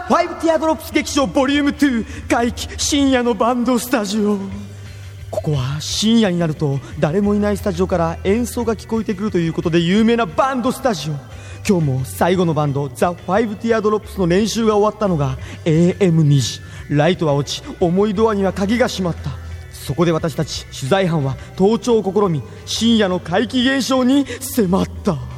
ファイブティアドロップス劇場ボリューム2怪奇深夜のバンドスタジオ。ここは深夜になると誰もいないスタジオから演奏が聞こえてくるということで有名なバンドスタジオ。今日も最後のバンドザ・ファイブティアドロップスの練習が終わったのが AM2 時。ライトは落ち、重いドアには鍵が閉まった。そこで私たち取材班は盗聴を試み、深夜の怪奇現象に迫った。